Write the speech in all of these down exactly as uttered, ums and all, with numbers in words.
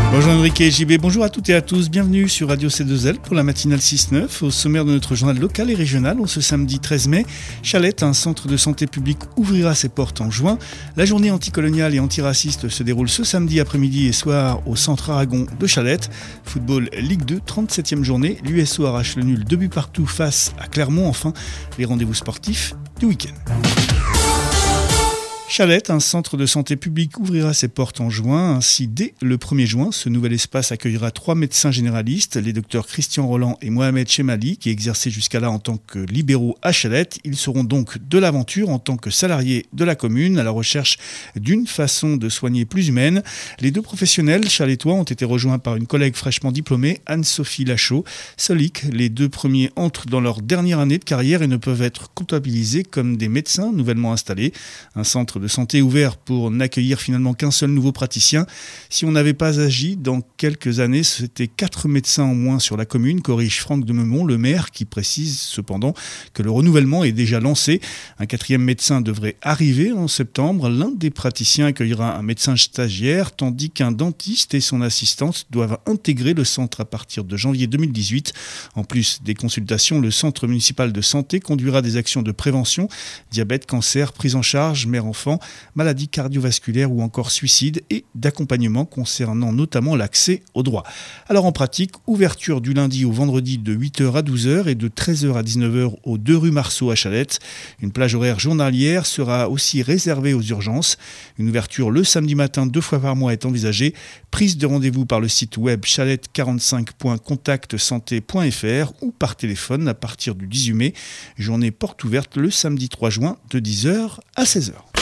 Bonjour Enrique et J B, bonjour à toutes et à tous, bienvenue sur Radio C deux L pour la matinale six neuf. Au sommaire de notre journal local et régional, on ce samedi treize mai, Chalette, un centre de santé public, ouvrira ses portes en juin. La journée anticoloniale et antiraciste se déroule ce samedi après-midi et soir au centre Aragon de Chalette. Football Ligue deux, trente-septième journée, l'U S O arrache le nul deux buts partout face à Clermont. Enfin, les rendez-vous sportifs du week-end. Chalette, un centre de santé public, ouvrira ses portes en juin. Ainsi, dès le premier juin, ce nouvel espace accueillera trois médecins généralistes, les docteurs Christian Roland et Mohamed Chemali, qui exerçaient jusqu'à là en tant que libéraux à Chalette. Ils seront donc de l'aventure en tant que salariés de la commune, à la recherche d'une façon de soigner plus humaine. Les deux professionnels chalettois ont été rejoints par une collègue fraîchement diplômée, Anne-Sophie Lachaud. Solique, les deux premiers entrent dans leur dernière année de carrière et ne peuvent être comptabilisés comme des médecins nouvellement installés. Un centre de santé ouvert pour n'accueillir finalement qu'un seul nouveau praticien. Si on n'avait pas agi, dans quelques années, c'était quatre médecins en moins sur la commune, corrige Franck de Meumont, le maire, qui précise cependant que le renouvellement est déjà lancé. Un quatrième médecin devrait arriver en septembre. L'un des praticiens accueillera un médecin stagiaire, tandis qu'un dentiste et son assistante doivent intégrer le centre à partir de janvier deux mille dix-huit. En plus des consultations, le centre municipal de santé conduira des actions de prévention, diabète, cancer, prise en charge, mère-enfant, maladies cardiovasculaires ou encore suicide et d'accompagnement concernant notamment l'accès aux droits. Alors en pratique, ouverture du lundi au vendredi de huit heures à douze heures et de treize heures à dix-neuf heures aux deux rue Marceau à Chalette. Une plage horaire journalière sera aussi réservée aux urgences. Une ouverture le samedi matin deux fois par mois est envisagée. Prise de rendez-vous par le site web chalette quarante-cinq point contact santé point f r ou par téléphone à partir du dix-huit mai. Journée porte ouverte le samedi trois juin de dix heures à seize heures.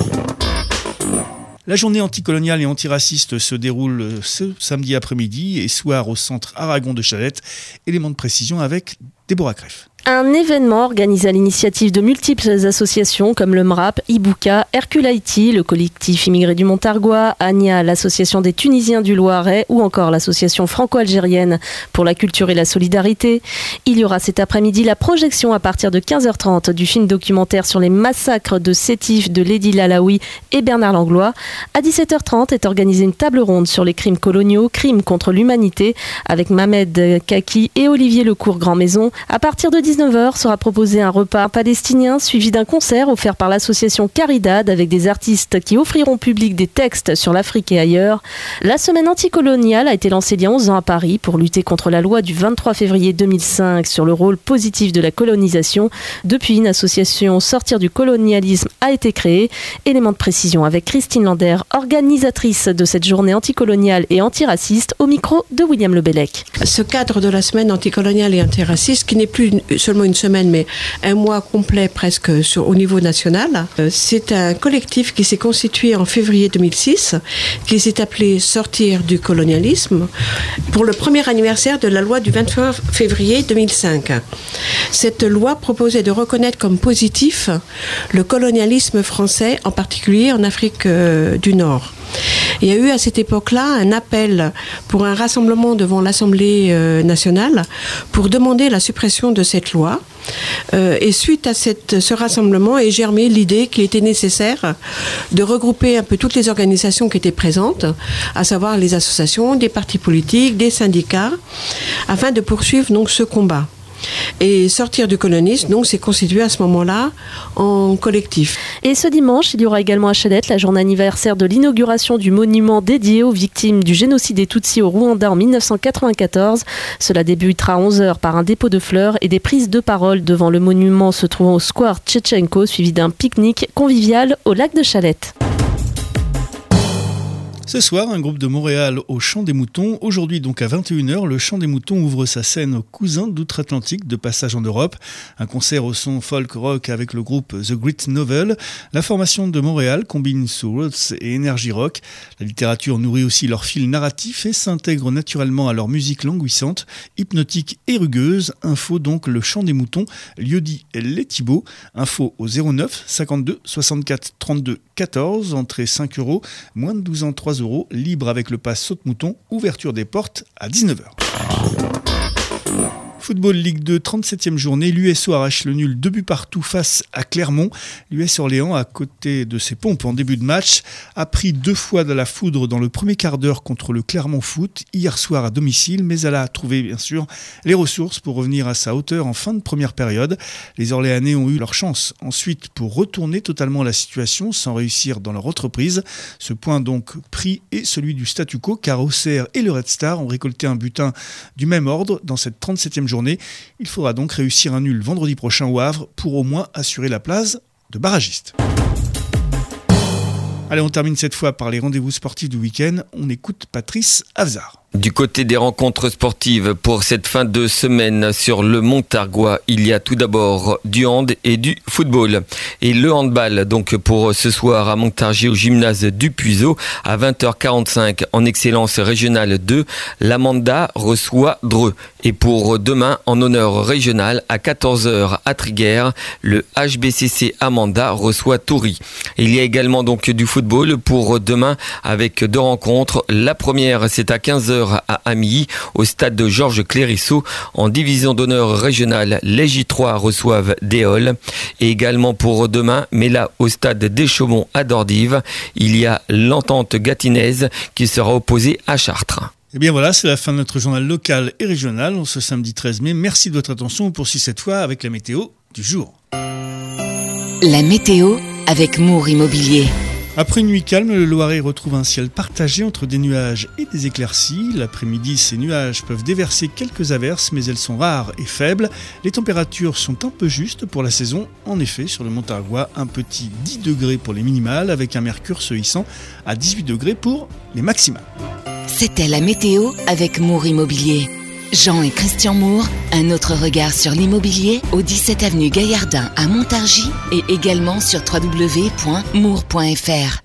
La journée anticoloniale et antiraciste se déroule ce samedi après-midi et soir au centre Aragon de Chalette. Élément de précision avec Déborah Creff. Un événement organisé à l'initiative de multiples associations comme le M R A P, Ibuka, Hercule Haïti, le collectif immigré du Montargois, Ania, l'association des Tunisiens du Loiret ou encore l'association franco-algérienne pour la culture et la solidarité. Il y aura cet après-midi la projection à partir de quinze heures trente du film documentaire sur les massacres de Sétif de Lady Lalaoui et Bernard Langlois. À dix-sept heures trente est organisée une table ronde sur les crimes coloniaux, crimes contre l'humanité avec Mamed Kaki et Olivier Lecourt Grand Maison. À partir de dix-neuf heures sera proposé un repas palestinien suivi d'un concert offert par l'association Caridad avec des artistes qui offriront au public des textes sur l'Afrique et ailleurs. La semaine anticoloniale a été lancée il y a onze ans à Paris pour lutter contre la loi du vingt-trois février deux mille cinq sur le rôle positif de la colonisation. Depuis, une association Sortir du colonialisme a été créée. Élément de précision avec Christine Lander, organisatrice de cette journée anticoloniale et antiraciste, au micro de William Lebellec. Ce cadre de la semaine anticoloniale et antiraciste, qui n'est plus une, seulement une semaine, mais un mois complet presque sur, au niveau national. Euh, c'est un collectif qui s'est constitué en février deux mille six, qui s'est appelé Sortir du colonialisme, pour le premier anniversaire de la loi du vingt-trois février deux mille cinq. Cette loi proposait de reconnaître comme positif le colonialisme français, en particulier en Afrique euh, du Nord. Il y a eu à cette époque-là un appel pour un rassemblement devant l'Assemblée euh, nationale pour demander la suppression de cette loi. Euh, et suite à cette, ce rassemblement est germée l'idée qu'il était nécessaire de regrouper un peu toutes les organisations qui étaient présentes, à savoir les associations, des partis politiques, des syndicats, afin de poursuivre donc ce combat. Et Sortir du colonialisme, donc, s'est constitué à ce moment-là en collectif. Et ce dimanche, il y aura également à Chalette la journée anniversaire de l'inauguration du monument dédié aux victimes du génocide des Tutsis au Rwanda en dix-neuf cent quatre-vingt-quatorze. Cela débutera à onze heures par un dépôt de fleurs et des prises de parole devant le monument se trouvant au square Tchetchenko, suivi d'un pique-nique convivial au lac de Chalette. Ce soir, un groupe de Montréal au Chant des Moutons. Aujourd'hui, donc à vingt et une heures, le Chant des Moutons ouvre sa scène aux cousins d'outre-Atlantique de passage en Europe. Un concert au son folk-rock avec le groupe The Great Novel. La formation de Montréal combine soul roots et énergie rock. La littérature nourrit aussi leur fil narratif et s'intègre naturellement à leur musique languissante, hypnotique et rugueuse. Info donc le Chant des Moutons, lieu-dit Les Thibauts. Info au zéro neuf cinquante-deux soixante-quatre trente-deux quatorze, entrée cinq euros, moins de douze ans trois euros, libre avec le pass Saute-Mouton, ouverture des portes à dix-neuf heures. Football Ligue deux, trente-septième journée, l'U S O arrache le nul deux buts partout face à Clermont. L'U S Orléans, à côté de ses pompes en début de match, a pris deux fois de la foudre dans le premier quart d'heure contre le Clermont Foot, hier soir à domicile, mais elle a trouvé bien sûr les ressources pour revenir à sa hauteur en fin de première période. Les Orléanais ont eu leur chance ensuite pour retourner totalement la situation sans réussir dans leur entreprise. Ce point donc pris est celui du statu quo, car Auxerre et le Red Star ont récolté un butin du même ordre dans cette trente-septième journée. Il faudra donc réussir un nul vendredi prochain au Havre pour au moins assurer la place de barragiste. Allez, on termine cette fois par les rendez-vous sportifs du week-end. On écoute Patrice Avzar. Du côté des rencontres sportives pour cette fin de semaine sur le Montargois, il y a tout d'abord du hand et du football. Et le handball, donc pour ce soir à Montargis au gymnase du Puiseau, à vingt heures quarante-cinq en excellence régionale deux, l'Amanda reçoit Dreux. Et pour demain, en honneur régional, à quatorze heures à Triguères, le H B C C Amanda reçoit Toury. Il y a également donc du football pour demain avec deux rencontres. La première, c'est à quinze heures à Amilly, au stade de Georges Clérisseau. En division d'honneur régionale, les J trois reçoivent Déol. Et également pour demain, mais là au stade d'Échaumont à Dordives, il y a l'Entente Gatinaise qui sera opposée à Chartres. Et bien voilà, c'est la fin de notre journal local et régional en ce samedi treize mai. Merci de votre attention. On poursuit cette fois avec la météo du jour. La météo avec Moore Immobilier. Après une nuit calme, le Loiret retrouve un ciel partagé entre des nuages et des éclaircies. L'après-midi, ces nuages peuvent déverser quelques averses, mais elles sont rares et faibles. Les températures sont un peu justes pour la saison. En effet, sur le Montargois, un petit dix degrés pour les minimales, avec un mercure se hissant à dix-huit degrés pour les maximales. C'était la météo avec Moore Immobilier. Jean et Christian Moore, un autre regard sur l'immobilier au dix-sept avenue Gaillardin à Montargis et également sur w w w point moore point f r.